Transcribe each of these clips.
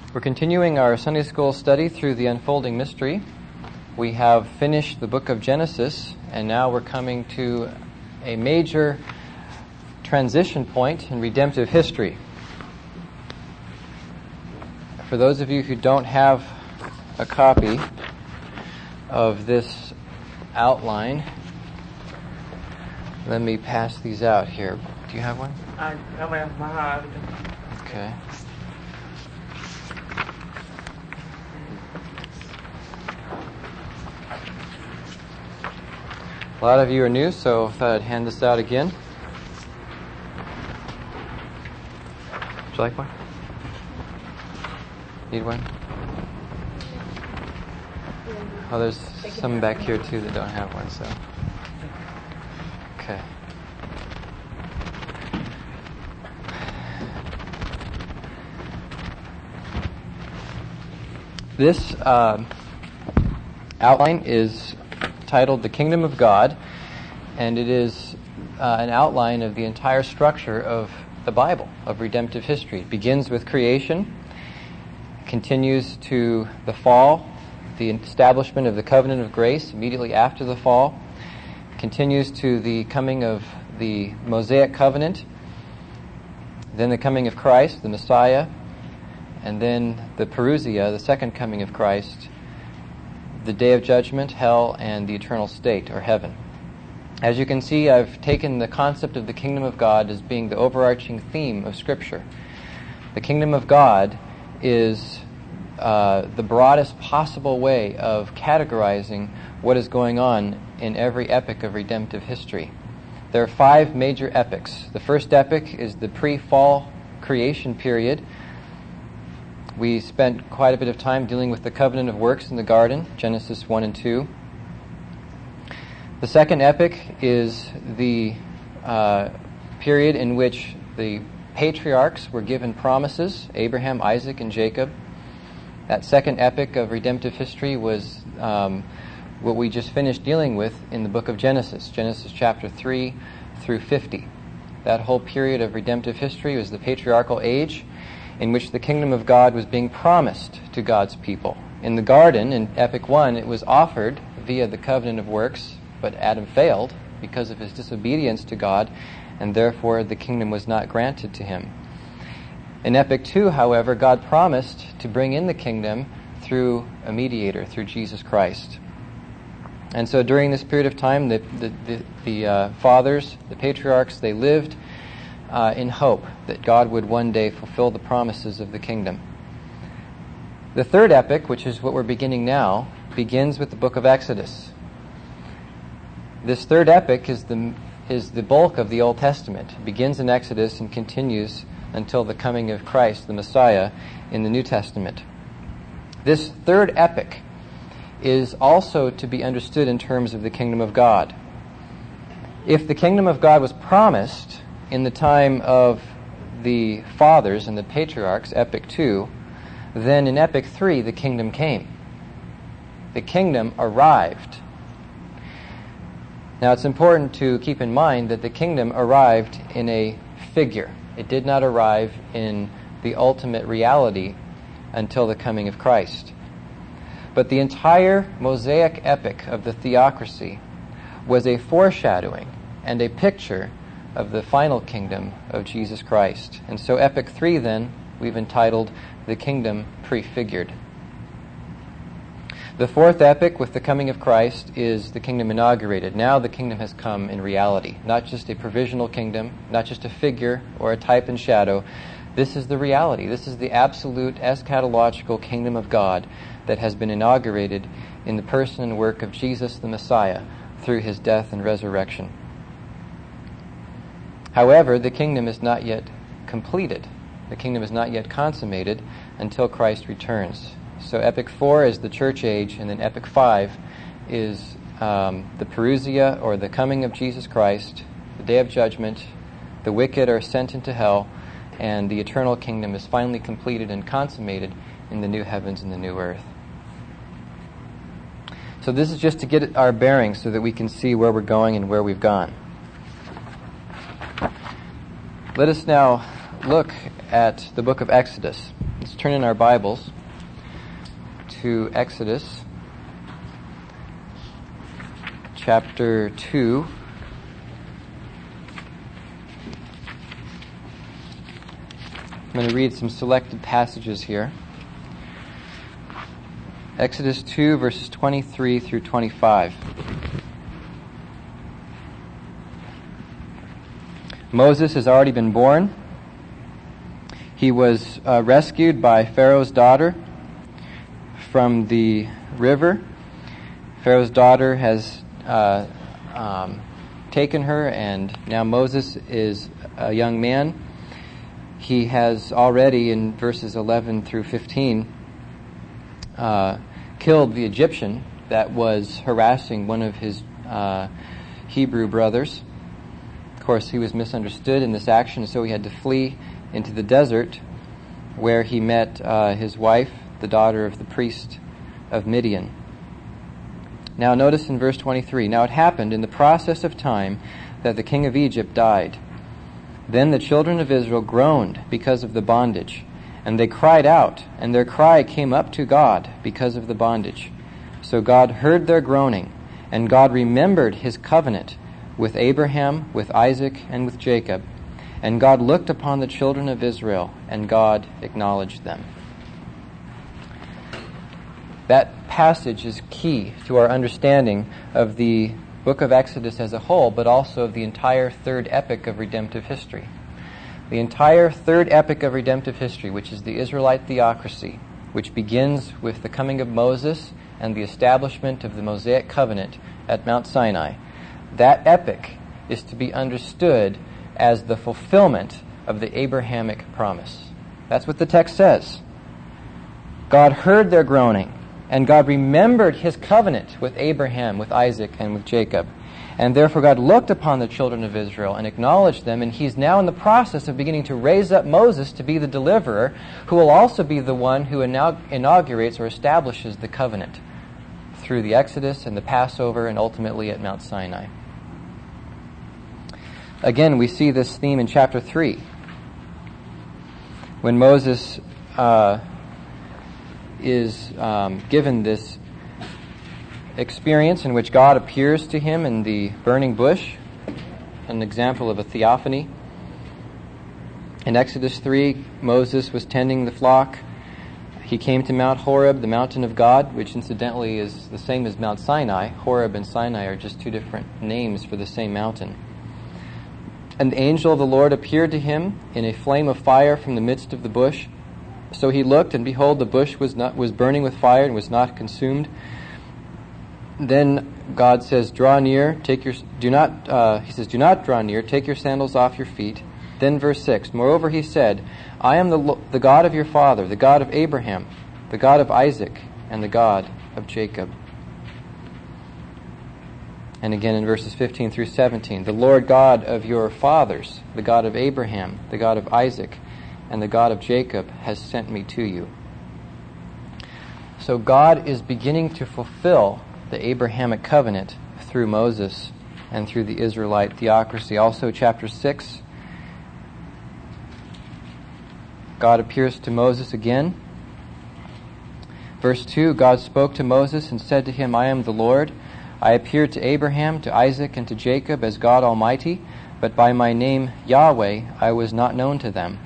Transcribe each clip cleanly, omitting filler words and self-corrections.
We're continuing our Sunday School study through the unfolding mystery. We have finished the book of Genesis, and now we're coming to a major transition point in redemptive history. For those of you who don't have a copy of this outline, let me pass these out here. Do you have one? Okay. A lot of you are new, so I thought I'd hand this out again. Would you like one? Need one? Oh, there's some back here too that don't have one, so. Okay. This outline is titled The Kingdom of God, and it is an outline of the entire structure of the Bible, of redemptive history. It begins with creation, continues to the fall, the establishment of the covenant of grace immediately after the fall, continues to the coming of the Mosaic covenant, then the coming of Christ, the Messiah, and then the Parousia, the second coming of Christ, the day of judgment, hell, and the eternal state, or heaven. As you can see, I've taken the concept of the kingdom of God as being the overarching theme of Scripture. The kingdom of God is the broadest possible way of categorizing what is going on in every epic of redemptive history. There are 5 major epics. The first epic is the pre-fall creation period. We spent quite a bit of time dealing with the covenant of works in the garden, Genesis 1 and 2. The second epic is the period in which the patriarchs were given promises, Abraham, Isaac, and Jacob. That second epic of redemptive history was what we just finished dealing with in the book of Genesis, Genesis chapter 3 through 50. That whole period of redemptive history was the patriarchal age, in which the kingdom of God was being promised to God's people. In the garden, in Epic 1, it was offered via the covenant of works, but Adam failed because of his disobedience to God, and therefore the kingdom was not granted to him. In Epic 2, however, God promised to bring in the kingdom through a mediator, through Jesus Christ. And so during this period of time, the fathers, the patriarchs, they lived in hope that God would one day fulfill the promises of the kingdom. The third epic, which is what we're beginning now, begins with the book of Exodus. This third epic is the bulk of the Old Testament. It begins in Exodus and continues until the coming of Christ, the Messiah, in the New Testament. This third epic is also to be understood in terms of the kingdom of God. If the kingdom of God was promised in the time of the fathers and the patriarchs, Epic 2, then in Epic 3 the kingdom came. The kingdom arrived. Now it's important to keep in mind that the kingdom arrived in a figure. It did not arrive in the ultimate reality until the coming of Christ. But the entire Mosaic epic of the theocracy was a foreshadowing and a picture of the final kingdom of Jesus Christ. And so Epic 3 then, we've entitled The Kingdom Prefigured. The fourth epic with the coming of Christ is the kingdom inaugurated. Now the kingdom has come in reality. Not just a provisional kingdom, not just a figure or a type and shadow. This is the reality. This is the absolute eschatological kingdom of God that has been inaugurated in the person and work of Jesus the Messiah through his death and resurrection. However, the kingdom is not yet completed. The kingdom is not yet consummated until Christ returns. So Epic 4 is the church age, and then Epic 5 is the Parousia, or the coming of Jesus Christ, the day of judgment. The wicked are sent into hell, and the eternal kingdom is finally completed and consummated in the new heavens and the new earth. So this is just to get our bearings so that we can see where we're going and where we've gone. Let us now look at the book of Exodus. Let's turn in our Bibles to Exodus chapter 2. I'm going to read some selected passages here. Exodus 2, verses 23 through 25. Moses has already been born. He was rescued by Pharaoh's daughter from the river. Pharaoh's daughter has taken her, and now Moses is a young man. He has already, in verses 11 through 15, killed the Egyptian that was harassing one of his Hebrew brothers. Of course, he was misunderstood in this action, so he had to flee into the desert, where he met his wife, the daughter of the priest of Midian. Now notice in verse 23, "Now it happened in the process of time that the king of Egypt died. Then the children of Israel groaned because of the bondage, and they cried out, and their cry came up to God because of the bondage. So God heard their groaning, and God remembered his covenant with Abraham, with Isaac, and with Jacob. And God looked upon the children of Israel, and God acknowledged them." That passage is key to our understanding of the book of Exodus as a whole, but also of the entire third epic of redemptive history. The entire third epic of redemptive history, which is the Israelite theocracy, which begins with the coming of Moses and the establishment of the Mosaic covenant at Mount Sinai, that epic is to be understood as the fulfillment of the Abrahamic promise. That's what the text says. God heard their groaning, and God remembered his covenant with Abraham, with Isaac, and with Jacob. And therefore God looked upon the children of Israel and acknowledged them, and he's now in the process of beginning to raise up Moses to be the deliverer, who will also be the one who inaugurates or establishes the covenant through the Exodus and the Passover and ultimately at Mount Sinai. Again, we see this theme in chapter 3, when Moses is given this experience in which God appears to him in the burning bush, an example of a theophany. In Exodus 3, Moses was tending the flock. He came to Mount Horeb, the mountain of God, which incidentally is the same as Mount Sinai. Horeb and Sinai are just two different names for the same mountain. An angel of the Lord appeared to him in a flame of fire from the midst of the bush. So he looked, and behold, the bush was burning with fire and was not consumed. Then God says, "Do not draw near, take your sandals off your feet." Then verse 6, "Moreover he said, I am the God of your father, the God of Abraham, the God of Isaac, and the God of Jacob." And again in verses 15 through 17, "The Lord God of your fathers, the God of Abraham, the God of Isaac, and the God of Jacob has sent me to you." So God is beginning to fulfill the Abrahamic covenant through Moses and through the Israelite theocracy. Also chapter 6, God appears to Moses again. Verse 2, "God spoke to Moses and said to him, I am the Lord. I appeared to Abraham, to Isaac, and to Jacob as God Almighty, but by my name Yahweh I was not known to them.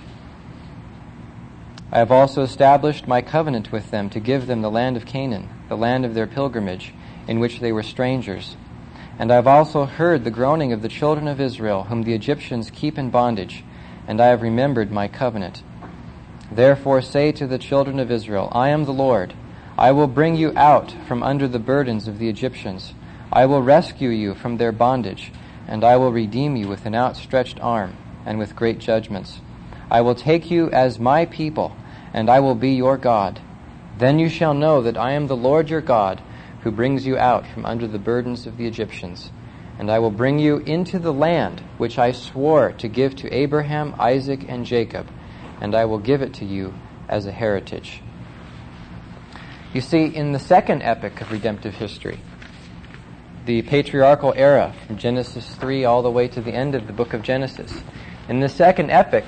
I have also established my covenant with them to give them the land of Canaan, the land of their pilgrimage, in which they were strangers. And I have also heard the groaning of the children of Israel, whom the Egyptians keep in bondage, and I have remembered my covenant. Therefore say to the children of Israel, I am the Lord. I will bring you out from under the burdens of the Egyptians. I will rescue you from their bondage, and I will redeem you with an outstretched arm and with great judgments. I will take you as my people, and I will be your God. Then you shall know that I am the Lord your God, who brings you out from under the burdens of the Egyptians. And I will bring you into the land which I swore to give to Abraham, Isaac, and Jacob, and I will give it to you as a heritage." You see, in the second epic of redemptive history, the patriarchal era from Genesis 3 all the way to the end of the book of Genesis, in the second epic,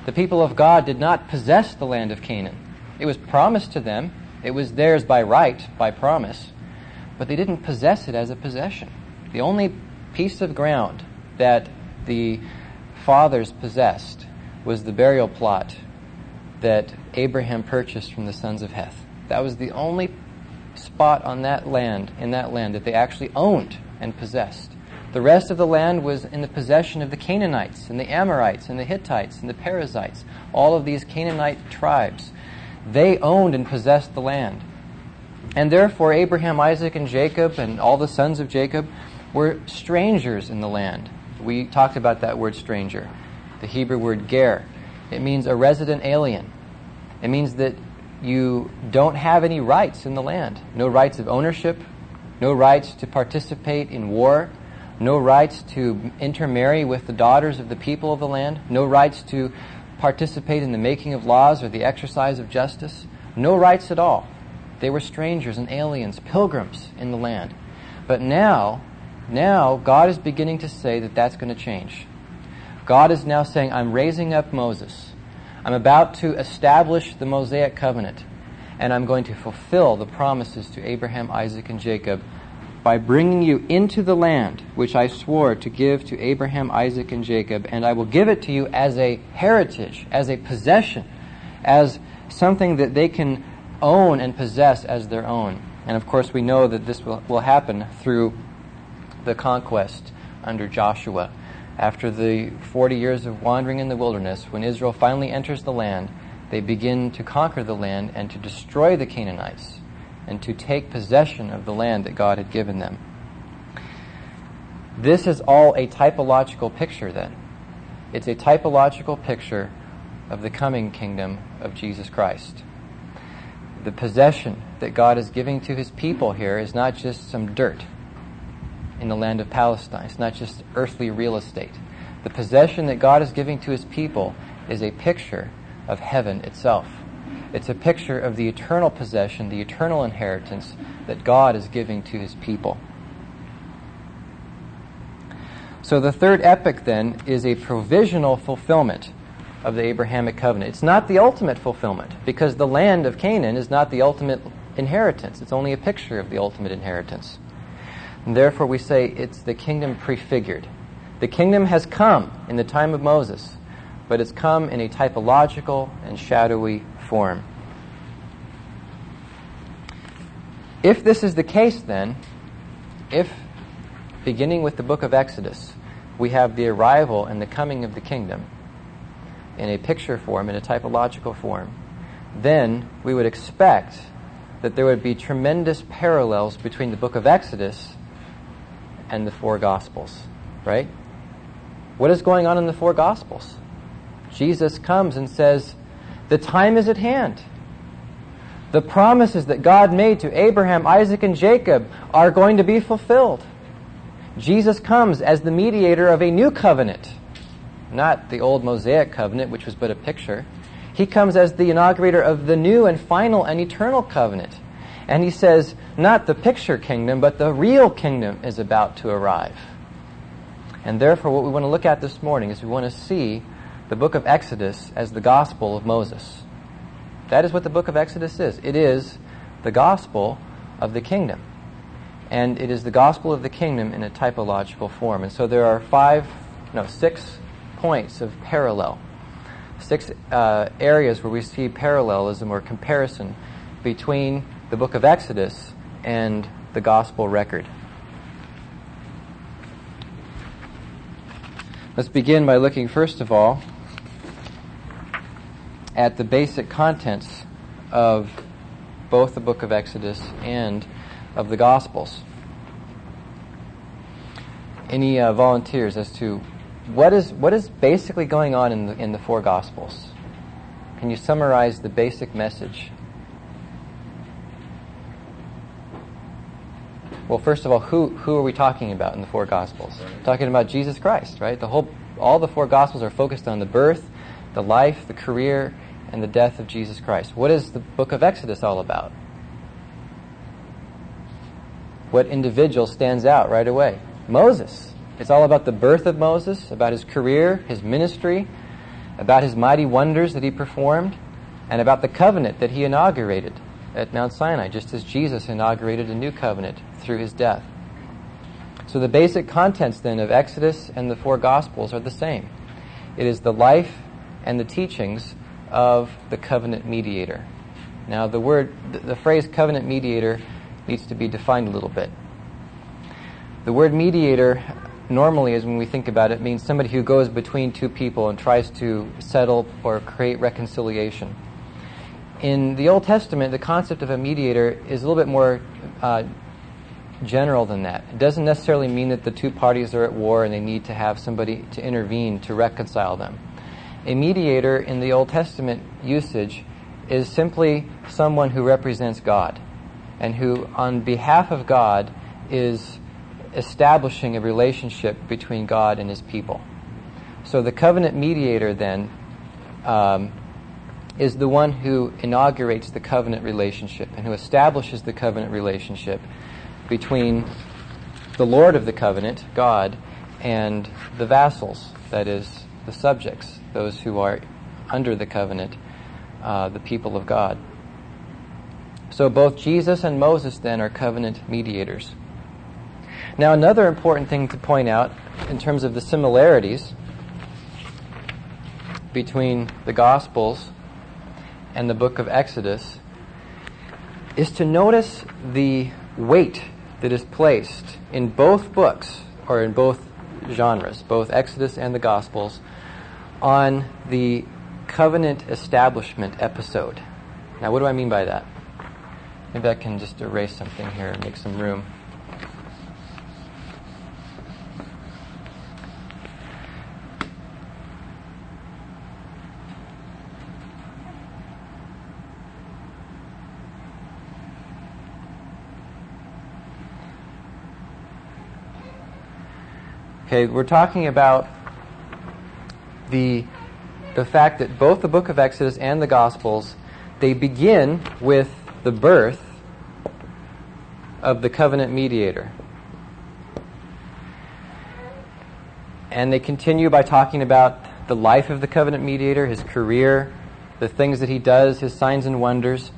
The people of God did not possess the land of Canaan. It was promised to them. It was theirs by right, by promise. But they didn't possess it as a possession. The only piece of ground that the fathers possessed was the burial plot that Abraham purchased from the sons of Heth. That was the only spot on that land, in that land, that they actually owned and possessed. The rest of the land was in the possession of the Canaanites and the Amorites and the Hittites and the Perizzites, all of these Canaanite tribes. They owned and possessed the land. And therefore Abraham, Isaac, and Jacob and all the sons of Jacob were strangers in the land. We talked about that word stranger, the Hebrew word ger. It means a resident alien. It means that you don't have any rights in the land. No rights of ownership, no rights to participate in war, no rights to intermarry with the daughters of the people of the land, no rights to participate in the making of laws or the exercise of justice, no rights at all. They were strangers and aliens, pilgrims in the land. But now God is beginning to say that that's going to change. God is now saying, I'm raising up Moses. I'm about to establish the Mosaic covenant, and I'm going to fulfill the promises to Abraham, Isaac, and Jacob by bringing you into the land which I swore to give to Abraham, Isaac, and Jacob, and I will give it to you as a heritage, as a possession, as something that they can own and possess as their own. And of course we know that this will happen through the conquest under Joshua. After the 40 years of wandering in the wilderness, when Israel finally enters the land, they begin to conquer the land and to destroy the Canaanites and to take possession of the land that God had given them. This is all a typological picture then. It's a typological picture of the coming kingdom of Jesus Christ. The possession that God is giving to His people here is not just some dirt in the land of Palestine. It's not just earthly real estate. The possession that God is giving to His people is a picture of heaven itself. It's a picture of the eternal possession, the eternal inheritance that God is giving to His people. So the third epoch then is a provisional fulfillment of the Abrahamic covenant. It's not the ultimate fulfillment, because the land of Canaan is not the ultimate inheritance. It's only a picture of the ultimate inheritance. And therefore we say it's the kingdom prefigured. The kingdom has come in the time of Moses, but it's come in a typological and shadowy form. If this is the case then, if beginning with the book of Exodus, we have the arrival and the coming of the kingdom in a picture form, in a typological form, then we would expect that there would be tremendous parallels between the book of Exodus and the four Gospels, right? What is going on in the four Gospels? Jesus comes and says, the time is at hand. The promises that God made to Abraham, Isaac, and Jacob are going to be fulfilled. Jesus comes as the mediator of a new covenant, not the old Mosaic covenant, which was but a picture. He comes as the inaugurator of the new and final and eternal covenant. And He says, not the picture kingdom, but the real kingdom is about to arrive. And therefore, what we want to look at this morning is we want to see the book of Exodus as the gospel of Moses. That is what the book of Exodus is. It is the gospel of the kingdom. And it is the gospel of the kingdom in a typological form. And so there are 6 points of parallel. 6 areas where we see parallelism or comparison between the book of Exodus and the gospel record. Let's begin by looking first of all at the basic contents of both the book of Exodus and of the Gospels. Any volunteers as to what is basically going on in the four Gospels? Can you summarize the basic message? Well, first of all, who are we talking about in the four Gospels? Talking about Jesus Christ, right? All the four Gospels are focused on the birth, the life, the career, and the death of Jesus Christ. What is the book of Exodus all about? What individual stands out right away? Moses. It's all about the birth of Moses, about his career, his ministry, about his mighty wonders that he performed, and about the covenant that he inaugurated at Mount Sinai, just as Jesus inaugurated a new covenant through his death. So the basic contents then of Exodus and the four Gospels are the same. It is the life and the teachings of the covenant mediator. Now the phrase covenant mediator needs to be defined a little bit. The word mediator normally, is when we think about it, means somebody who goes between two people and tries to settle or create reconciliation. In the Old Testament, the concept of a mediator is a little bit more general than that. It doesn't necessarily mean that the two parties are at war and they need to have somebody to intervene to reconcile them. A mediator in the Old Testament usage is simply someone who represents God and who, on behalf of God, is establishing a relationship between God and his people. So the covenant mediator then is the one who inaugurates the covenant relationship and who establishes the covenant relationship between the Lord of the covenant, God, and the vassals, that is, the subjects, those who are under the covenant, the people of God. So both Jesus and Moses then are covenant mediators. Now, another important thing to point out in terms of the similarities between the Gospels and the book of Exodus is to notice the weight that is placed in both books, or in both genres, both Exodus and the Gospels, on the covenant establishment episode. Now, what do I mean by that? Maybe I can just erase something here and make some room. Okay, we're talking about the fact that both the book of Exodus and the Gospels, they begin with the birth of the covenant mediator. And they continue by talking about the life of the covenant mediator, his career, the things that he does, his signs and wonders.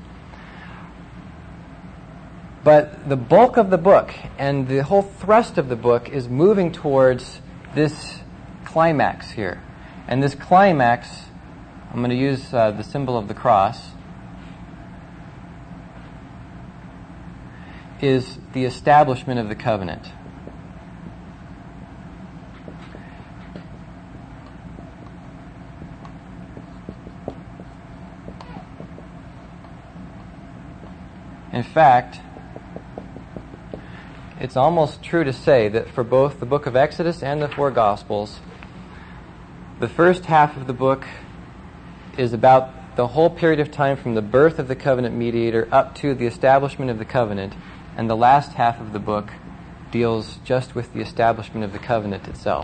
But the bulk of the book and the whole thrust of the book is moving towards this climax here. And this climax, I'm going to use the symbol of the cross, is the establishment of the covenant. In fact, it's almost true to say that for both the book of Exodus and the four Gospels, the first half of the book is about the whole period of time from the birth of the covenant mediator up to the establishment of the covenant, and the last half of the book deals just with the establishment of the covenant itself.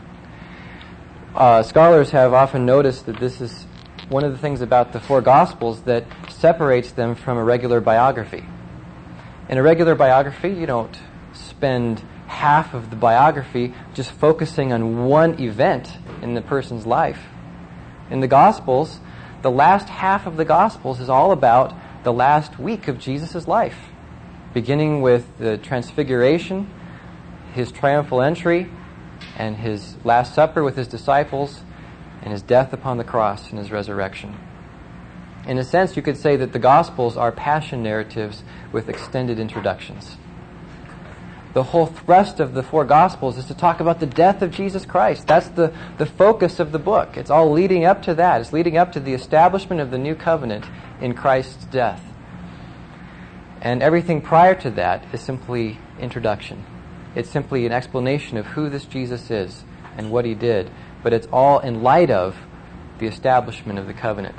Scholars have often noticed that this is one of the things about the four Gospels that separates them from a regular biography. In a regular biography, you don't spend half of the biography just focusing on one event in the person's life. In the Gospels, the last half of the Gospels is all about the last week of Jesus' life, beginning with the Transfiguration, his triumphal entry, and his Last Supper with his disciples, and his death upon the cross and his resurrection. In a sense, you could say that the Gospels are passion narratives with extended introductions. The whole thrust of the four Gospels is to talk about the death of Jesus Christ. That's the focus of the book. It's all leading up to that. It's leading up to the establishment of the new covenant in Christ's death. And everything prior to that is simply introduction. It's simply an explanation of who this Jesus is and what he did. But it's all in light of the establishment of the covenant.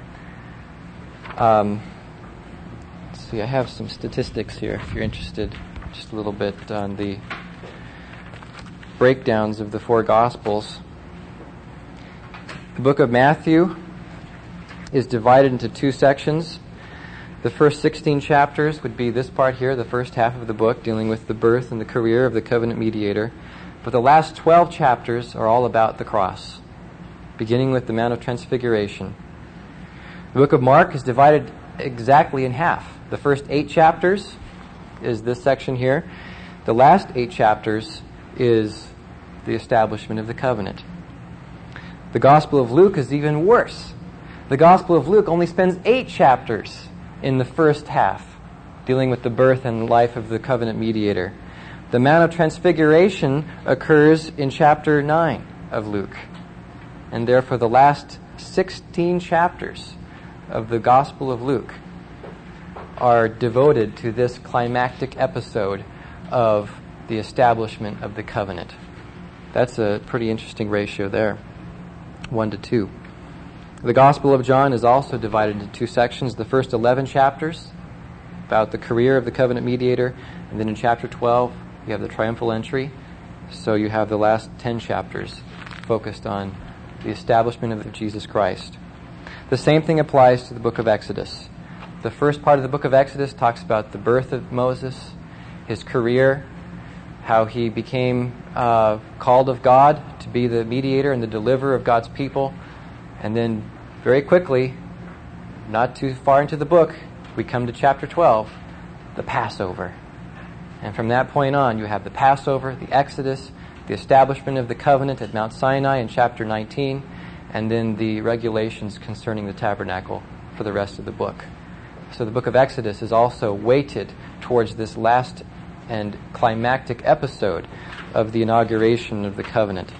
Let's see, I have some statistics here if you're interested, just a little bit on the breakdowns of the four Gospels. The book of Matthew is divided into two sections. The first 16 chapters would be this part here, the first half of the book, dealing with the birth and the career of the covenant mediator. But the last 12 chapters are all about the cross. beginning with the Mount of Transfiguration. The book of Mark is divided exactly in half. The first 8 chapters is this section here. The last 8 chapters is the establishment of the covenant. The Gospel of Luke is even worse. The Gospel of Luke only spends 8 chapters in the first half, dealing with the birth and life of the covenant mediator. The Mount of Transfiguration occurs in chapter 9 of Luke. And therefore the last 16 chapters of the Gospel of Luke are devoted to this climactic episode of the establishment of the covenant. That's a pretty interesting ratio there, 1 to 2. The Gospel of John is also divided into 2 sections. The first 11 chapters about the career of the covenant mediator, and then in chapter 12 you have the triumphal entry. So you have the last 10 chapters focused on the establishment of Jesus Christ. The same thing applies to the book of Exodus. The first part of the book of Exodus talks about the birth of Moses, his career, how he became called of God to be the mediator and the deliverer of God's people. And then very quickly, not too far into the book, we come to chapter 12, the Passover. And from that point on, you have the Passover, the Exodus, the establishment of the covenant at Mount Sinai in chapter 19, and then the regulations concerning the tabernacle for the rest of the book. So the book of Exodus is also weighted towards this last and climactic episode of the inauguration of the covenant.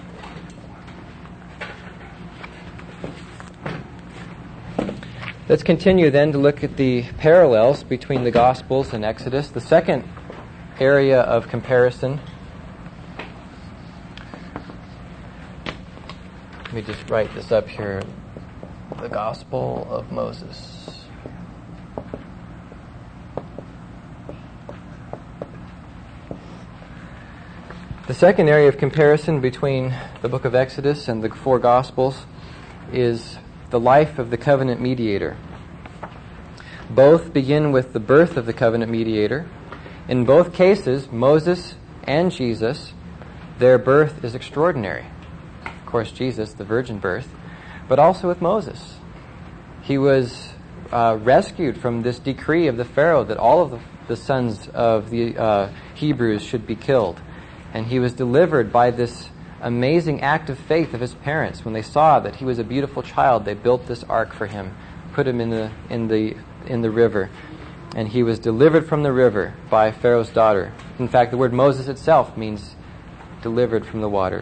Let's continue then to look at the parallels between the Gospels and Exodus. The second area of comparison, let me just write this up here, the Gospel of Moses. The second area of comparison between the book of Exodus and the 4 Gospels is the life of the covenant mediator. Both begin with the birth of the covenant mediator. In both cases, Moses and Jesus, their birth is extraordinary. Of course, Jesus, the virgin birth, but also with Moses. He was rescued from this decree of the Pharaoh that all of the sons of the Hebrews should be killed. And he was delivered by this amazing act of faith of his parents. When they saw that he was a beautiful child, they built this ark for him, put him in the river, and he was delivered from the river by Pharaoh's daughter. In fact, the word Moses itself means delivered from the water.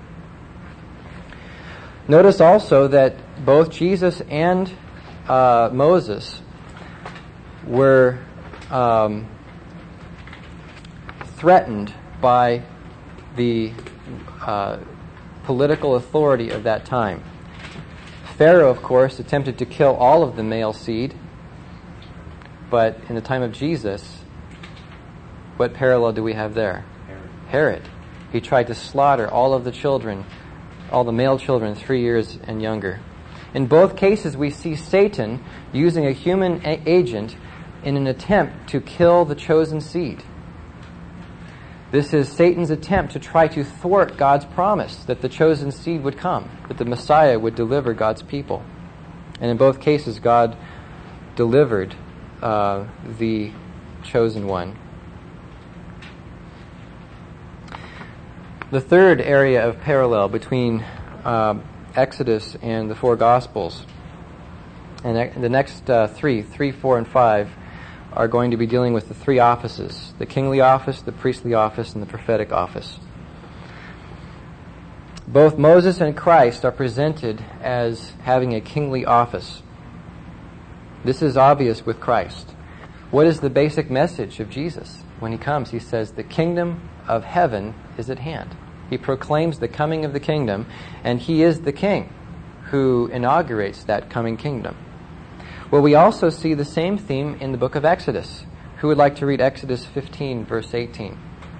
Notice also that both Jesus and Moses were threatened by the political authority of that time. Pharaoh, of course, attempted to kill all of the male seed, but in the time of Jesus, what parallel do we have there? Herod. He tried to slaughter all of the children, all the male children 3 years and younger. In both cases, we see Satan using a human agent in an attempt to kill the chosen seed. This is Satan's attempt to try to thwart God's promise that the chosen seed would come, that the Messiah would deliver God's people. And in both cases, God delivered the chosen one. The third area of parallel between Exodus and the 4 Gospels, and the next 3, 4, and 5, are going to be dealing with the 3 offices: the kingly office, the priestly office, and the prophetic office. Both Moses and Christ are presented as having a kingly office. This is obvious with Christ. What is the basic message of Jesus? When he comes, he says, the kingdom of heaven is at hand. He proclaims the coming of the kingdom, and he is the king who inaugurates that coming kingdom. Well, we also see the same theme in the book of Exodus. Who would like to read Exodus 15, verse 18?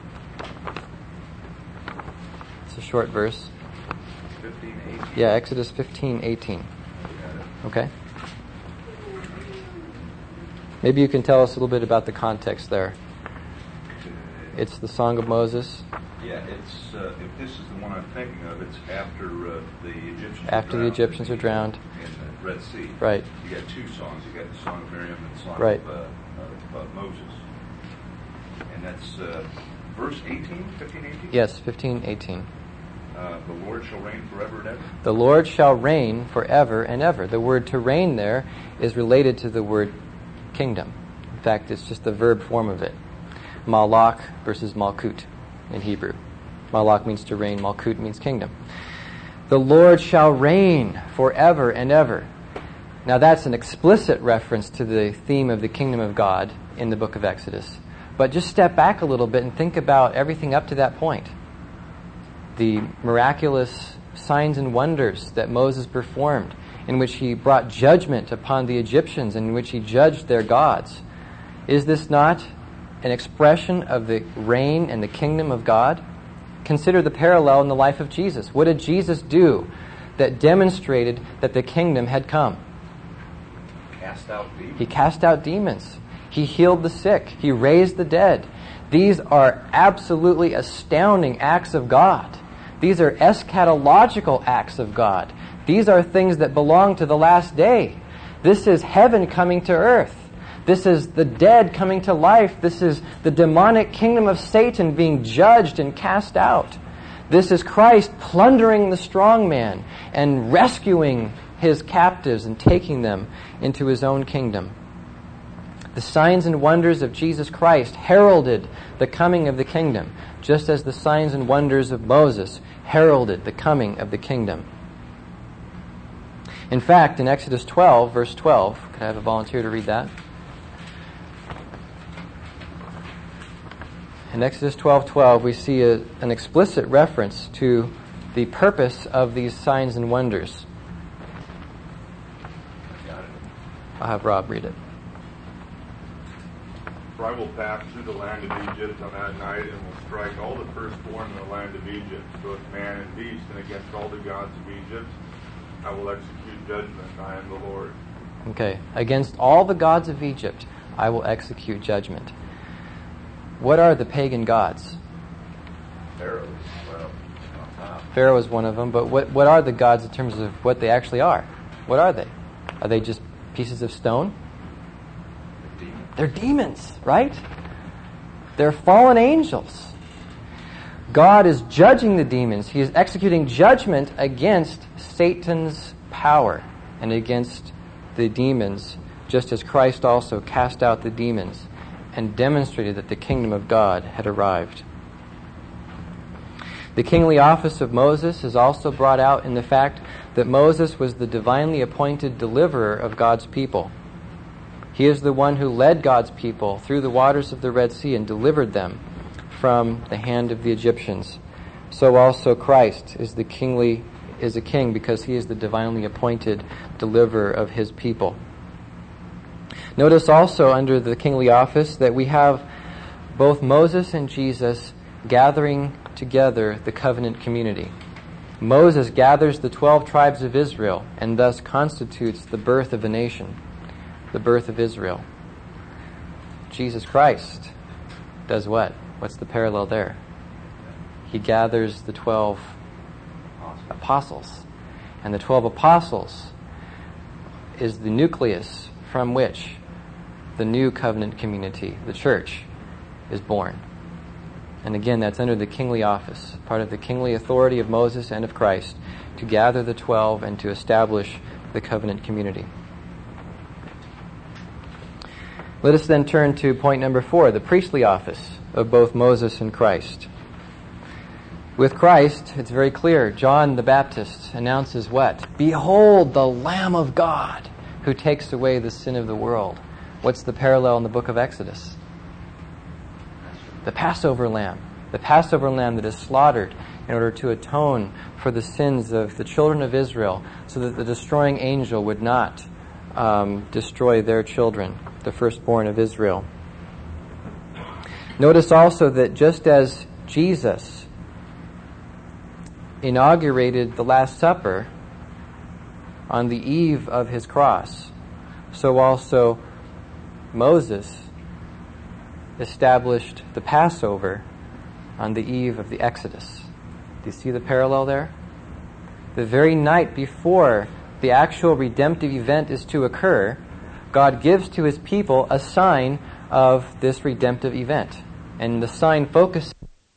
It's a short verse. 15:18. Yeah, Exodus 15:18. Okay. Maybe you can tell us a little bit about the context there. It's the Song of Moses. Yeah, it's if this is the one I'm thinking of, it's after the Egyptians. After the Egyptians are drowned in the Red Sea. Right. You got two songs. You got the song of Miriam and the song Right. of Moses. And that's verse 18, 15, 18? Yes, 15:18. The Lord shall reign forever and ever. The Lord shall reign forever and ever. The word to reign there is related to the word kingdom. In fact, it's just the verb form of it. Malach versus Malkut in Hebrew. Malach means to reign, Malkut means kingdom. The Lord shall reign forever and ever. Now that's an explicit reference to the theme of the kingdom of God in the book of Exodus. But just step back a little bit and think about everything up to that point. The miraculous signs and wonders that Moses performed, in which he brought judgment upon the Egyptians, in which he judged their gods. Is this not an expression of the reign and the kingdom of God? Consider the parallel in the life of Jesus. What did Jesus do that demonstrated that the kingdom had come? Cast out demons. He cast out demons. He healed the sick. He raised the dead. These are absolutely astounding acts of God. These are eschatological acts of God. These are things that belong to the last day. This is heaven coming to earth. This is the dead coming to life. This is the demonic kingdom of Satan being judged and cast out. This is Christ plundering the strong man and rescuing his captives and taking them into his own kingdom. The signs and wonders of Jesus Christ heralded the coming of the kingdom, just as the signs and wonders of Moses heralded the coming of the kingdom. In fact, in Exodus 12, verse 12, could I have a volunteer to read that? In Exodus 12:12, we see an explicit reference to the purpose of these signs and wonders. I'll have Rob read it. For I will pass through the land of Egypt on that night, and will strike all the firstborn in the land of Egypt, both man and beast, and against all the gods of Egypt I will execute judgment. I am the Lord. Okay. Against all the gods of Egypt I will execute judgment. What are the pagan gods? Pharaoh. Pharaoh is one of them, but what are the gods in terms of what they actually are? What are they? Are they just pieces of stone? They're demons, right? They're fallen angels. God is judging the demons. He is executing judgment against Satan's power and against the demons, just as Christ also cast out the demons and demonstrated that the kingdom of God had arrived. The kingly office of Moses is also brought out in the fact that Moses was the divinely appointed deliverer of God's people. He is the one who led God's people through the waters of the Red Sea and delivered them from the hand of the Egyptians. So also Christ is a king because he is the divinely appointed deliverer of his people. Notice also under the kingly office that we have both Moses and Jesus gathering together the covenant community. Moses gathers the 12 tribes of Israel and thus constitutes the birth of a nation, the birth of Israel. Jesus Christ does what? What's the parallel there? He gathers the 12 apostles. And the 12 apostles is the nucleus from which the new covenant community, the church, is born. And again, that's under the kingly office, part of the kingly authority of Moses and of Christ, to gather the 12 and to establish the covenant community. Let us then turn to point number 4, the priestly office of both Moses and Christ. With Christ, it's very clear. John the Baptist announces what? Behold the Lamb of God who takes away the sin of the world. What's the parallel in the book of Exodus? The Passover lamb. The Passover lamb that is slaughtered in order to atone for the sins of the children of Israel so that the destroying angel would not destroy their children, the firstborn of Israel. Notice also that just as Jesus inaugurated the Last Supper on the eve of his cross, so also Moses established the Passover on the eve of the Exodus. Do you see the parallel there? The very night before the actual redemptive event is to occur, God gives to His people a sign of this redemptive event. And the sign focuses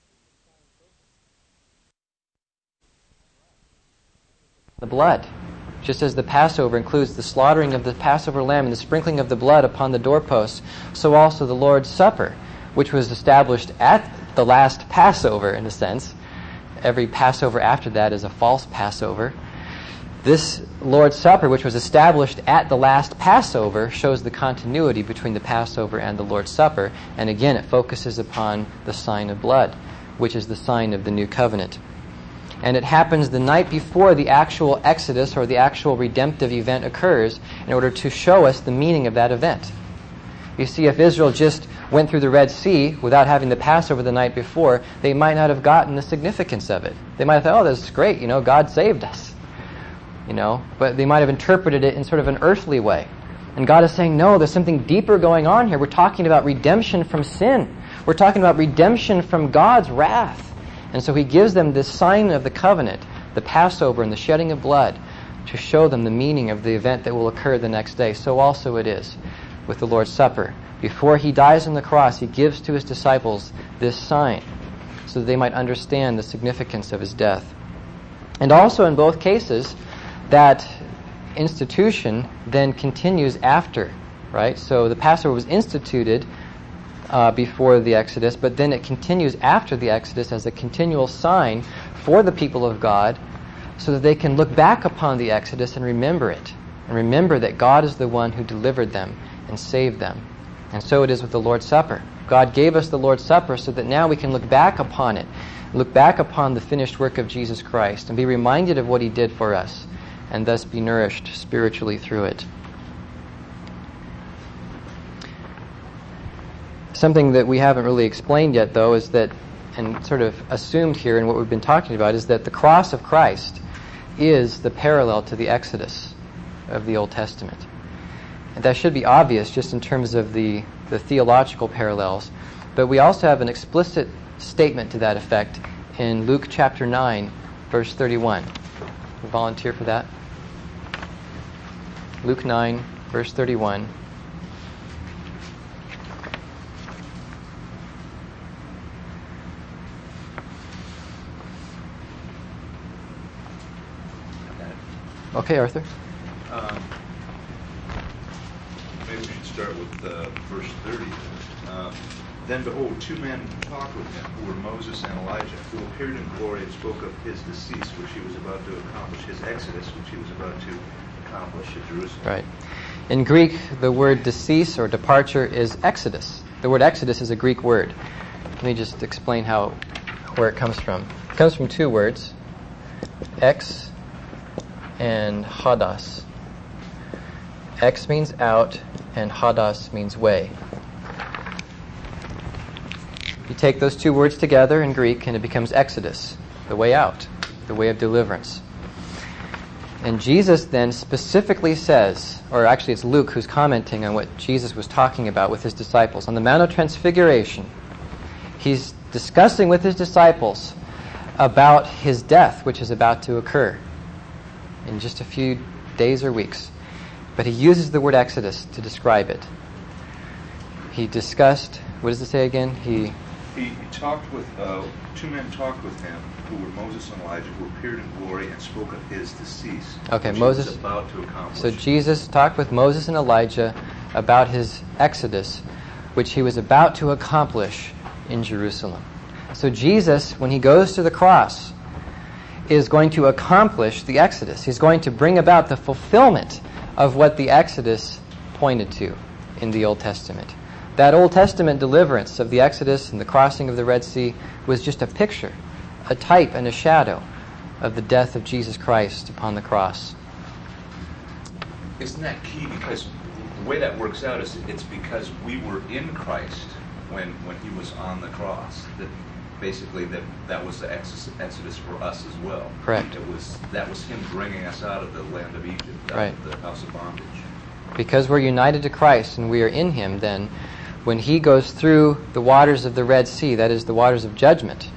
on the blood. Just as the Passover includes the slaughtering of the Passover lamb and the sprinkling of the blood upon the doorposts, so also the Lord's Supper, which was established at the last Passover, in a sense. Every Passover after that is a false Passover. This Lord's Supper, which was established at the last Passover, shows the continuity between the Passover and the Lord's Supper. And again, it focuses upon the sign of blood, which is the sign of the new covenant. And it happens the night before the actual Exodus or the actual redemptive event occurs in order to show us the meaning of that event. You see, if Israel just went through the Red Sea without having the Passover the night before, they might not have gotten the significance of it. They might have thought, oh, this is great, God saved us. But they might have interpreted it in sort of an earthly way. And God is saying, no, there's something deeper going on here. We're talking about redemption from sin. We're talking about redemption from God's wrath. And so He gives them this sign of the covenant, the Passover and the shedding of blood, to show them the meaning of the event that will occur the next day. So also it is with the Lord's Supper. Before He dies on the cross, He gives to His disciples this sign so that they might understand the significance of His death. And also in both cases, that institution then continues after, right? So the Passover was instituted before the Exodus, but then it continues after the Exodus as a continual sign for the people of God so that they can look back upon the Exodus and remember it, and remember that God is the one who delivered them and saved them. And so it is with the Lord's Supper. God gave us the Lord's Supper so that now we can look back upon it, look back upon the finished work of Jesus Christ, and be reminded of what He did for us, and thus be nourished spiritually through it. Something that we haven't really explained yet, though, is that, and sort of assumed here in what we've been talking about, is that the cross of Christ is the parallel to the Exodus of the Old Testament. And that should be obvious just in terms of the theological parallels. But we also have an explicit statement to that effect in Luke chapter 9, verse 31. Will volunteer for that? Luke 9, verse 31. Okay, Arthur. Maybe we should start with verse 30. Then behold, two men talked with him, who were Moses and Elijah, who appeared in glory and spoke of his decease, which he was about to accomplish, his exodus, which he was about to accomplish at Jerusalem. Right. In Greek, the word decease or departure is exodus. The word exodus is a Greek word. Let me just explain where it comes from. It comes from two words, ex and hadas. Ex means out, and hadas means way. You take those two words together in Greek, and it becomes exodus, the way out, the way of deliverance. And Jesus then specifically says, or actually it's Luke who's commenting on what Jesus was talking about with His disciples. On the Mount of Transfiguration, He's discussing with His disciples about His death, which is about to occur in just a few days or weeks. But He uses the word exodus to describe it. He discussed, what does it say again? He talked with, two men talked with him, who were Moses and Elijah, who appeared in glory and spoke of his decease. Okay, which Moses. He was about to accomplish. So Jesus talked with Moses and Elijah about His exodus, which He was about to accomplish in Jerusalem. So Jesus, when He goes to the cross, is going to accomplish the exodus. He's going to bring about the fulfillment of what the exodus pointed to in the Old Testament. That Old Testament deliverance of the Exodus and the crossing of the Red Sea was just a picture, a type and a shadow of the death of Jesus Christ upon the cross. Isn't that key? Because the way that works out is it's because we were in Christ when He was on the cross. That basically that was the exodus for us as well. Correct. That was Him bringing us out of the land of Egypt, out of the house of bondage. Because we're united to Christ and we are in Him, then when He goes through the waters of the Red Sea, that is the waters of judgment,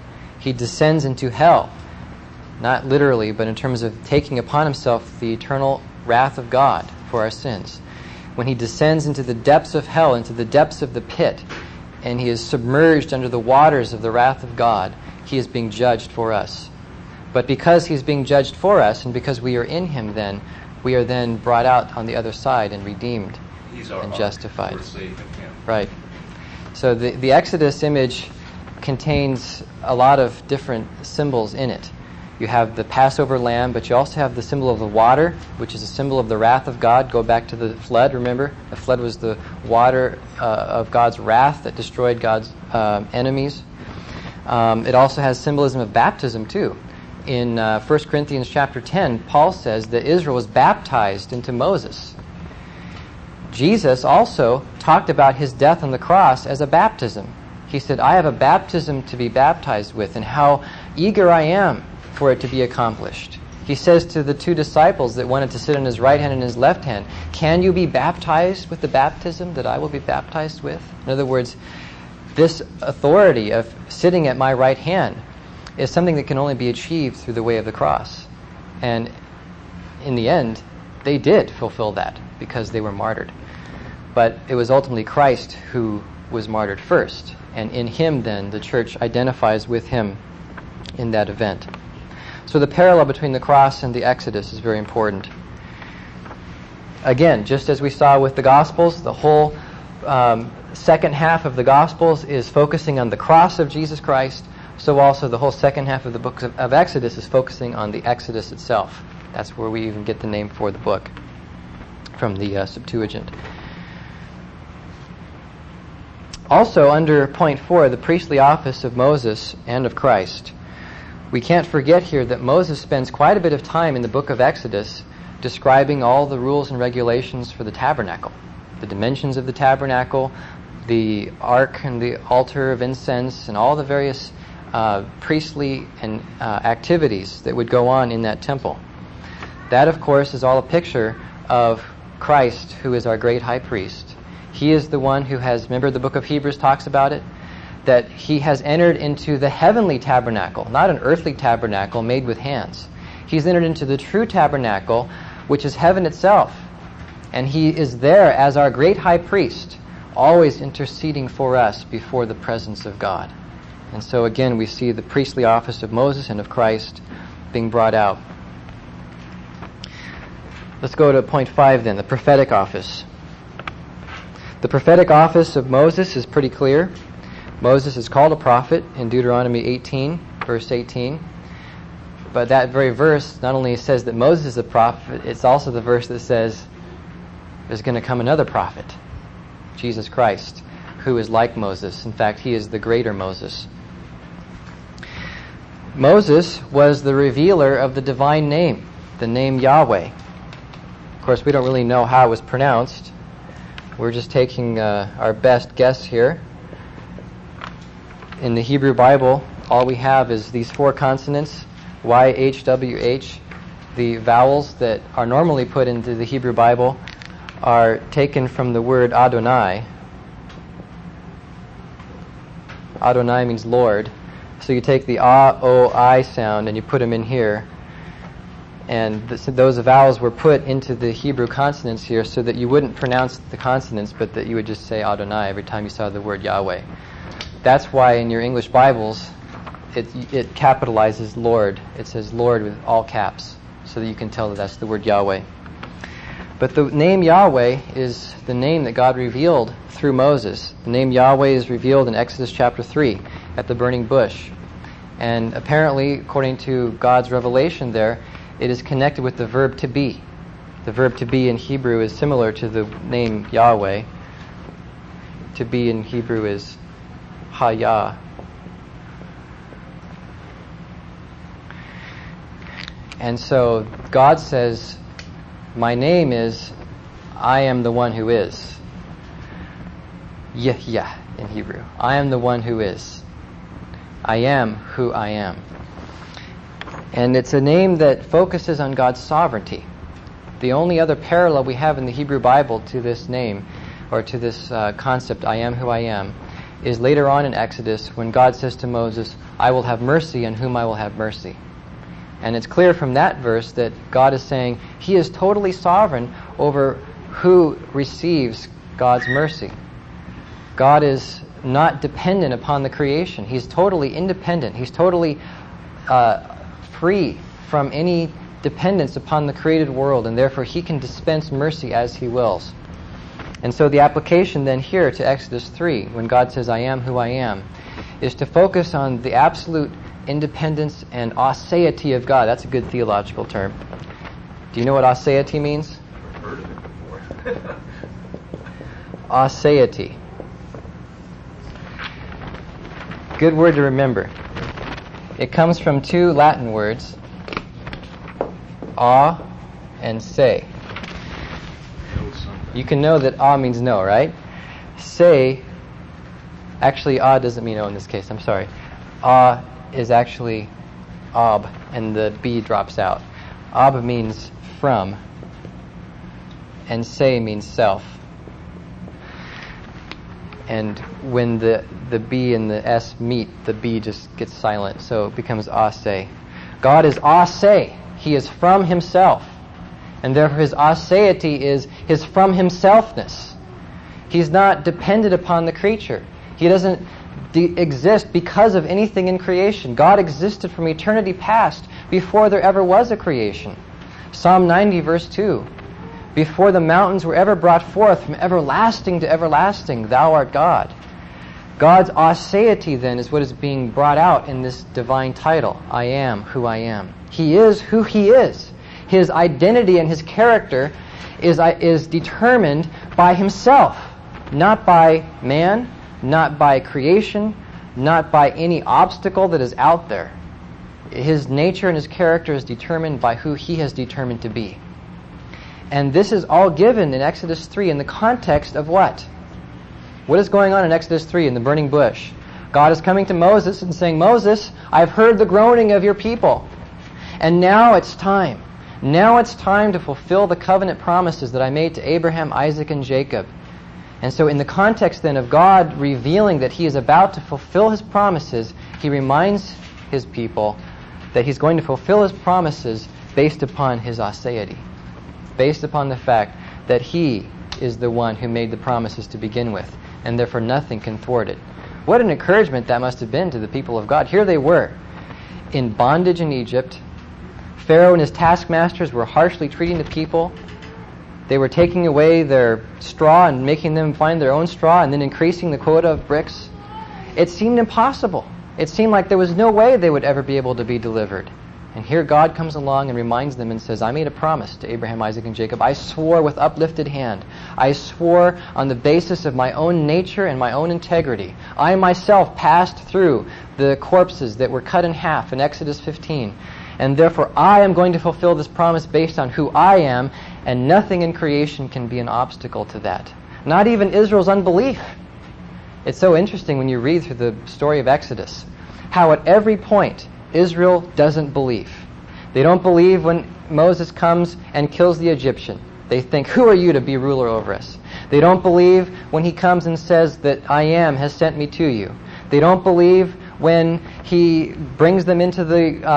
He descends into hell, not literally, but in terms of taking upon himself the eternal wrath of God for our sins. When he descends into the depths of hell, into the depths of the pit, and he is submerged under the waters of the wrath of God, he is being judged for us. But because he's being judged for us, and because we are in him then, we are then brought out on the other side and redeemed and justified. We're safe in him. Right. So the Exodus image contains a lot of different symbols in it. You have the Passover lamb, but you also have the symbol of the water, which is a symbol of the wrath of God. Go back to the flood, remember? The flood was the water of God's wrath that destroyed God's enemies. It also has symbolism of baptism, too. In 1 Corinthians chapter 10, Paul says that Israel was baptized into Moses. Jesus also talked about his death on the cross as a baptism. He said, I have a baptism to be baptized with, and how eager I am for it to be accomplished. He says to the two disciples that wanted to sit on his right hand and his left hand, can you be baptized with the baptism that I will be baptized with? In other words, this authority of sitting at my right hand is something that can only be achieved through the way of the cross. And in the end, they did fulfill that because they were martyred. But it was ultimately Christ who was martyred first. And in him, then, the church identifies with him in that event. So the parallel between the cross and the Exodus is very important. Again, just as we saw with the Gospels, the whole second half of the Gospels is focusing on the cross of Jesus Christ. So also the whole second half of the book of Exodus is focusing on the Exodus itself. That's where we even get the name for the book, from the Septuagint. Also, under point 4, the priestly office of Moses and of Christ, we can't forget here that Moses spends quite a bit of time in the book of Exodus describing all the rules and regulations for the tabernacle, the dimensions of the tabernacle, the ark and the altar of incense, and all the various priestly and activities that would go on in that temple. That, of course, is all a picture of Christ, who is our great high priest. He is the one who has, remember the book of Hebrews talks about it, that he has entered into the heavenly tabernacle, not an earthly tabernacle made with hands. He's entered into the true tabernacle, which is heaven itself. And he is there as our great high priest, always interceding for us before the presence of God. And so again, we see the priestly office of Moses and of Christ being brought out. Let's go to point 5 then, the prophetic office. The prophetic office of Moses is pretty clear. Moses is called a prophet in Deuteronomy 18, verse 18. But that very verse not only says that Moses is a prophet, it's also the verse that says there's going to come another prophet, Jesus Christ, who is like Moses. In fact, he is the greater Moses. Moses was the revealer of the divine name, the name Yahweh. Of course, we don't really know how it was pronounced. We're just taking our best guess here. In the Hebrew Bible, all we have is these 4 consonants, YHWH. The vowels that are normally put into the Hebrew Bible are taken from the word Adonai. Adonai means Lord. So you take the A-O-I sound and you put them in here. And those vowels were put into the Hebrew consonants here so that you wouldn't pronounce the consonants, but that you would just say Adonai every time you saw the word Yahweh. That's why in your English Bibles, it capitalizes Lord. It says Lord with all caps, so that you can tell that that's the word Yahweh. But the name Yahweh is the name that God revealed through Moses. The name Yahweh is revealed in Exodus chapter 3 at the burning bush. And apparently, according to God's revelation there, it is connected with the verb to be. The verb to be in Hebrew is similar to the name Yahweh. To be in Hebrew is Hayah. And so God says, my name is, I am the one who is. Yah in Hebrew. I am the one who is. I am who I am. And it's a name that focuses on God's sovereignty. The only other parallel we have in the Hebrew Bible to this name, or to this concept, I am who I am, is later on in Exodus when God says to Moses, I will have mercy on whom I will have mercy. And it's clear from that verse that God is saying He is totally sovereign over who receives God's mercy. God is not dependent upon the creation. He's totally independent. He's totally free from any dependence upon the created world, and therefore He can dispense mercy as He wills. And so the application then here to Exodus 3, when God says, I am who I am, is to focus on the absolute independence and aseity of God. That's a good theological term. Do you know what aseity means? Never heard of it before. Aseity. Good word to remember. It comes from two Latin words, a and se. You can know that a means no, right? Se, actually a doesn't mean o in this case, I'm sorry. A is actually ab, and the b drops out. Ab means from, and se means self. And when the B and the S meet, the B just gets silent, so it becomes ase. God is ase. He is from Himself. And therefore His aseity is His from Himselfness. He's not dependent upon the creature. He doesn't exist because of anything in creation. God existed from eternity past, before there ever was a creation. Psalm 90 verse 2. Before the mountains were ever brought forth, from everlasting to everlasting, Thou art God. God's aseity then is what is being brought out in this divine title, I am who I am. He is who He is. His identity and His character is determined by Himself, not by man, not by creation, not by any obstacle that is out there. His nature and His character is determined by who He has determined to be. And this is all given in Exodus 3 in the context of what? What is going on in Exodus 3 in the burning bush? God is coming to Moses and saying, Moses, I've heard the groaning of your people. And now it's time. Now it's time to fulfill the covenant promises that I made to Abraham, Isaac, and Jacob. And so in the context then of God revealing that He is about to fulfill His promises, He reminds His people that He's going to fulfill His promises based upon His aseity, based upon the fact that He is the one who made the promises to begin with, and therefore nothing can thwart it. What an encouragement that must have been to the people of God. Here they were, in bondage in Egypt. Pharaoh and his taskmasters were harshly treating the people. They were taking away their straw and making them find their own straw and then increasing the quota of bricks. It seemed impossible. It seemed like there was no way they would ever be able to be delivered. And here God comes along and reminds them and says, I made a promise to Abraham, Isaac, and Jacob. I swore with uplifted hand. I swore on the basis of my own nature and my own integrity. I myself passed through the corpses that were cut in half in Exodus 15. And therefore I am going to fulfill this promise based on who I am, and nothing in creation can be an obstacle to that. Not even Israel's unbelief. It's so interesting when you read through the story of Exodus, how at every point Israel doesn't believe. They don't believe when Moses comes and kills the Egyptian. They think, who are you to be ruler over us? They don't believe when He comes and says that I am has sent me to you. They don't believe when He brings them into the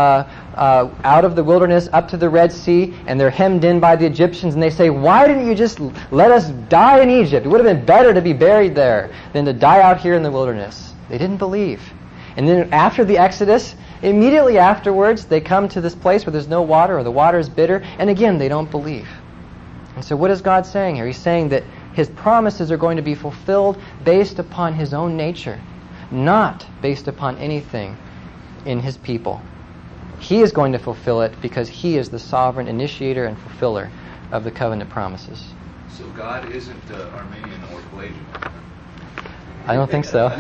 out of the wilderness up to the Red Sea, and they're hemmed in by the Egyptians, and they say, why didn't you just let us die in Egypt? It would have been better to be buried there than to die out here in the wilderness. They didn't believe. And then after the Exodus, immediately afterwards, they come to this place where there's no water, or the water is bitter, and again, they don't believe. And so what is God saying here? He's saying that His promises are going to be fulfilled based upon His own nature, not based upon anything in His people. He is going to fulfill it because He is the sovereign initiator and fulfiller of the covenant promises. So God isn't Armenian or Pelagian? I don't think so.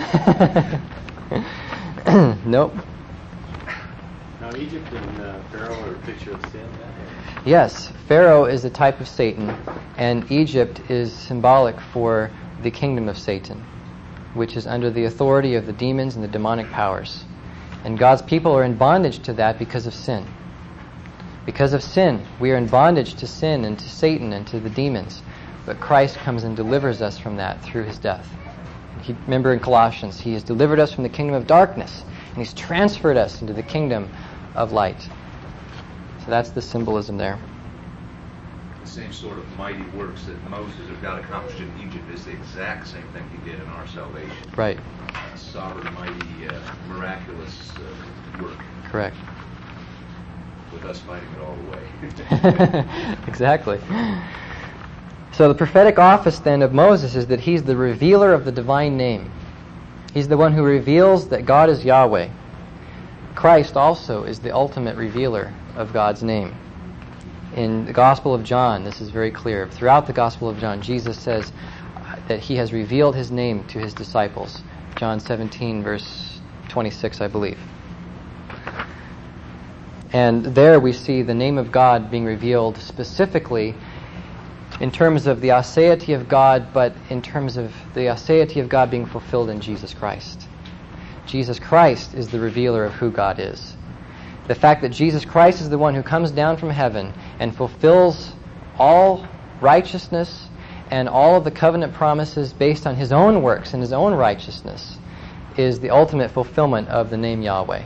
Nope. Now Egypt and Pharaoh are a picture of sin. Yes, Pharaoh is a type of Satan, and Egypt is symbolic for the kingdom of Satan, which is under the authority of the demons and the demonic powers. And God's people are in bondage to that because of sin. Because of sin, we are in bondage to sin and to Satan and to the demons. But Christ comes and delivers us from that through His death. Remember in Colossians, He has delivered us from the kingdom of darkness, and He's transferred us into the kingdom of light. So that's the symbolism there. The same sort of mighty works that Moses or God accomplished in Egypt is the exact same thing He did in our salvation. Right. Sovereign, mighty, miraculous work. Correct. With us fighting it all the way. Exactly. So the prophetic office then of Moses is that he's the revealer of the divine name. He's the one who reveals that God is Yahweh. Christ also is the ultimate revealer of God's name. In the Gospel of John, this is very clear. Throughout the Gospel of John, Jesus says that He has revealed His name to His disciples. John 17, verse 26, I believe. And there we see the name of God being revealed specifically in terms of the aseity of God, but in terms of the aseity of God being fulfilled in Jesus Christ. Jesus Christ is the revealer of who God is. The fact that Jesus Christ is the one who comes down from heaven and fulfills all righteousness and all of the covenant promises based on His own works and His own righteousness is the ultimate fulfillment of the name Yahweh.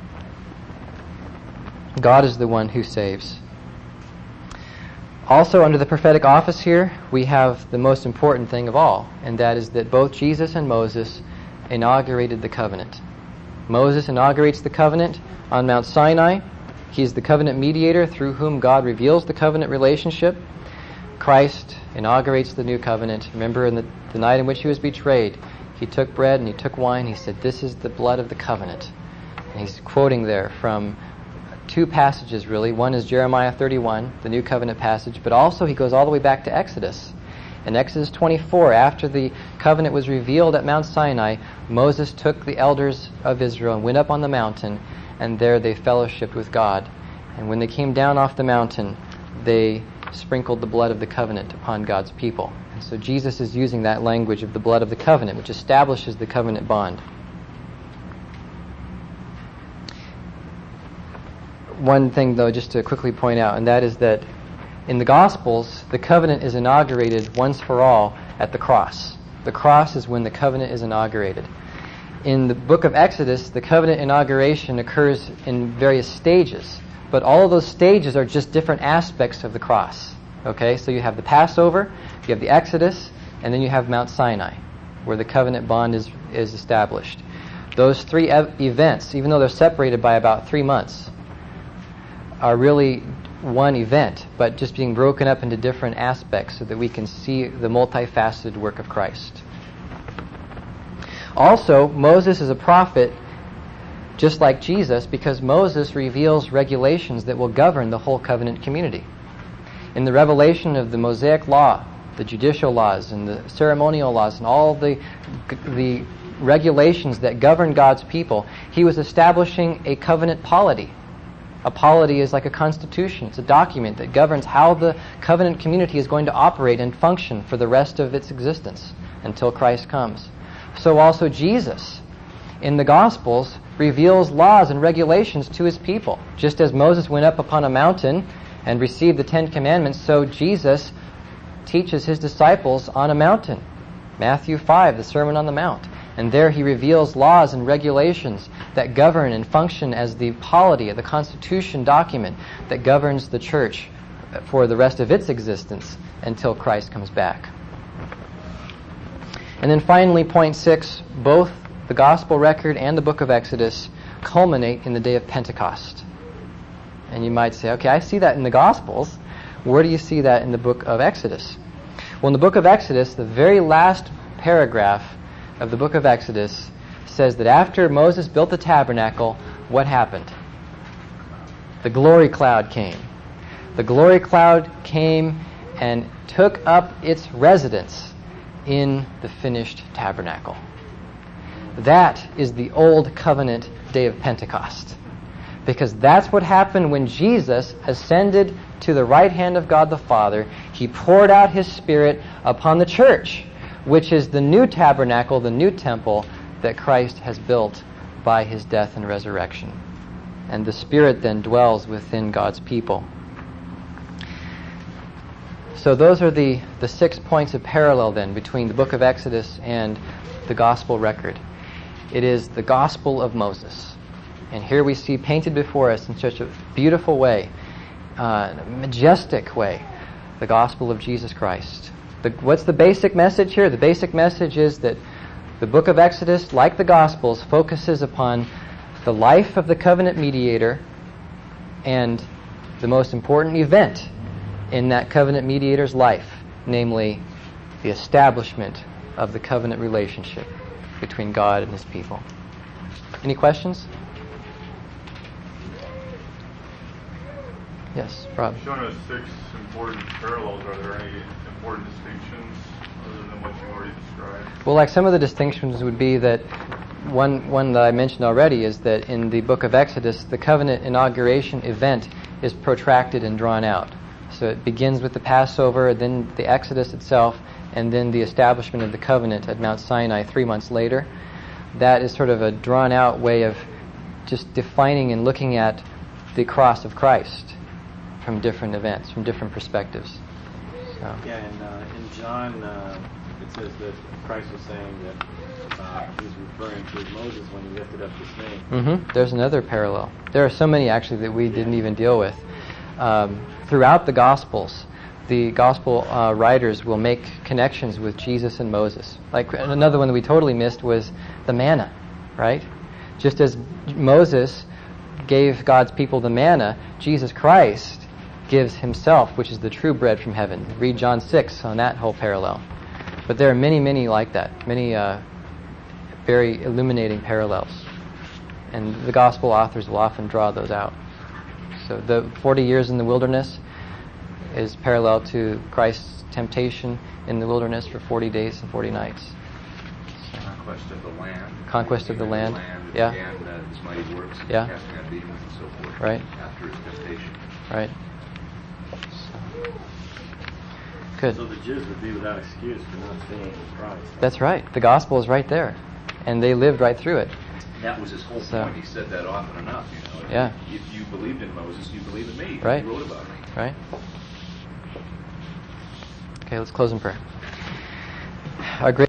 God is the one who saves. Also, under the prophetic office here, we have the most important thing of all, and that is that both Jesus and Moses inaugurated the covenant. Moses inaugurates the covenant on Mount Sinai. He is the covenant mediator through whom God reveals the covenant relationship. Christ inaugurates the new covenant. Remember, in the night in which He was betrayed, He took bread and He took wine. He said, "This is the blood of the covenant." And He's quoting there from two passages, really. One is Jeremiah 31, the New Covenant passage, but also he goes all the way back to Exodus. In Exodus 24, after the covenant was revealed at Mount Sinai, Moses took the elders of Israel and went up on the mountain, and there they fellowshiped with God. And when they came down off the mountain, they sprinkled the blood of the covenant upon God's people. And so Jesus is using that language of the blood of the covenant, which establishes the covenant bond. One thing, though, just to quickly point out, and that is that in the Gospels, the covenant is inaugurated once for all at the cross. The cross is when the covenant is inaugurated. In the book of Exodus, the covenant inauguration occurs in various stages, but all of those stages are just different aspects of the cross. Okay, so you have the Passover, you have the Exodus, and then you have Mount Sinai, where the covenant bond is established. Those three events, even though they're separated by about 3 months, are really one event, but just being broken up into different aspects so that we can see the multifaceted work of Christ. Also, Moses is a prophet just like Jesus, because Moses reveals regulations that will govern the whole covenant community. In the revelation of the Mosaic law, the judicial laws and the ceremonial laws and all the regulations that govern God's people, He was establishing a covenant polity. A polity is like a constitution. It's a document that governs how the covenant community is going to operate and function for the rest of its existence until Christ comes. So also Jesus, in the Gospels, reveals laws and regulations to His people. Just as Moses went up upon a mountain and received the 10 Commandments, so Jesus teaches His disciples on a mountain. Matthew 5, the Sermon on the Mount. And there He reveals laws and regulations that govern and function as the polity, the constitution document that governs the church for the rest of its existence until Christ comes back. And then finally, point 6, both the Gospel record and the book of Exodus culminate in the day of Pentecost. And you might say, okay, I see that in the Gospels. Where do you see that in the book of Exodus? Well, in the book of Exodus, the very last paragraph of the book of Exodus says that after Moses built the tabernacle, what happened? The glory cloud came. The glory cloud came and took up its residence in the finished tabernacle. That is the old covenant day of Pentecost. Because that's what happened when Jesus ascended to the right hand of God the Father. He poured out His Spirit upon the church, which is the new tabernacle, the new temple that Christ has built by His death and resurrection. And the Spirit then dwells within God's people. So those are the 6 points of parallel then between the book of Exodus and the gospel record. It is the gospel of Moses. And here we see painted before us in such a beautiful way, majestic way, the gospel of Jesus Christ. What's the basic message here? The basic message is that the book of Exodus, like the Gospels, focuses upon the life of the covenant mediator and the most important event in that covenant mediator's life, namely the establishment of the covenant relationship between God and His people. Any questions? Yes, Rob. You've shown us 6 important parallels. Are there any important distinctions other than what you already described? Well, like some of the distinctions would be that one that I mentioned already is that in the book of Exodus, the covenant inauguration event is protracted and drawn out. So it begins with the Passover, then the Exodus itself, and then the establishment of the covenant at Mount Sinai 3 months later. That is sort of a drawn-out way of just defining and looking at the cross of Christ from different events, from different perspectives. So. Yeah, and in John, it says that Christ was saying that he was referring to Moses when he lifted up the snake. There's another parallel. There are so many, actually, that we didn't even deal with. Throughout the Gospels, the Gospel writers will make connections with Jesus and Moses. Like another one that we totally missed was the manna, right? Just as Moses gave God's people the manna, Jesus Christ gives Himself, which is the true bread from heaven. Read John 6 on that whole parallel. But there are many, many like that, many very illuminating parallels. And the Gospel authors will often draw those out. So the 40 years in the wilderness is parallel to Christ's temptation in the wilderness for 40 days and 40 nights. So. Conquest of the land. Conquest of the land. Yeah. And His mighty works, yeah. casting out demons and so forth. Right. After His temptation. Right. So. Good. So the Jews would be without excuse for not staying in Christ. That's right. The gospel is right there. And they lived right through it. That was his whole point. He said that often enough. Yeah. If you believed in Moses, you believe in me. Right. He wrote about me. Right. Okay, let's close in prayer. Our great